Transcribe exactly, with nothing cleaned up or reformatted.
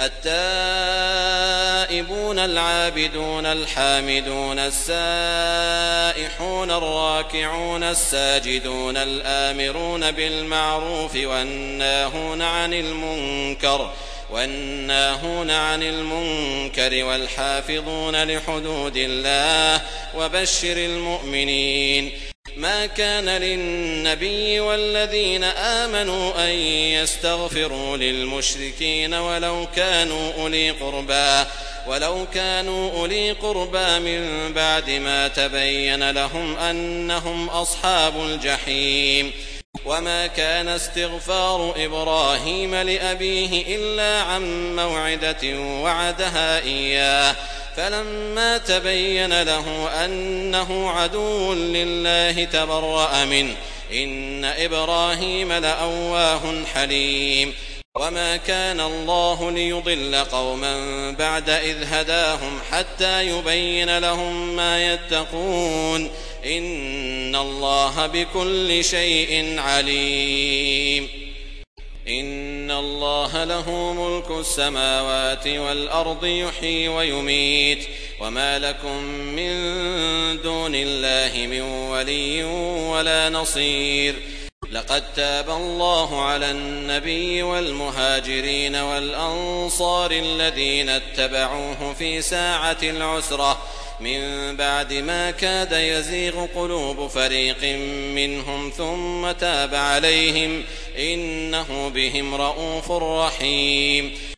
التائبون العابدون الحامدون السائحون الراكعون الساجدون الآمرون بالمعروف والناهون عن المنكر والناهون عن المنكر والحافظون لحدود الله وبشر المؤمنين. ما كان للنبي والذين آمنوا أن يستغفروا للمشركين ولو كانوا أولي قربى ولو كانوا أولي قربى من بعد ما تبين لهم أنهم أصحاب الجحيم. وما كان استغفار إبراهيم لأبيه إلا عن موعدة وعدها إياه فلما تبين له أنه عدو لله تبرأ منه إن إبراهيم لأواه حليم. وما كان الله ليضل قوما بعد إذ هداهم حتى يبين لهم ما يتقون إن الله بكل شيء عليم. إن الله له ملك السماوات والأرض يحيي ويميت وما لكم من دون الله من ولي ولا نصير. لقد تاب الله على النبي والمهاجرين والأنصار الذين اتبعوه في ساعة العسرة من بعد ما كاد يزيغ قلوب فريق منهم ثم تاب عليهم إنه بهم رءوف رحيم.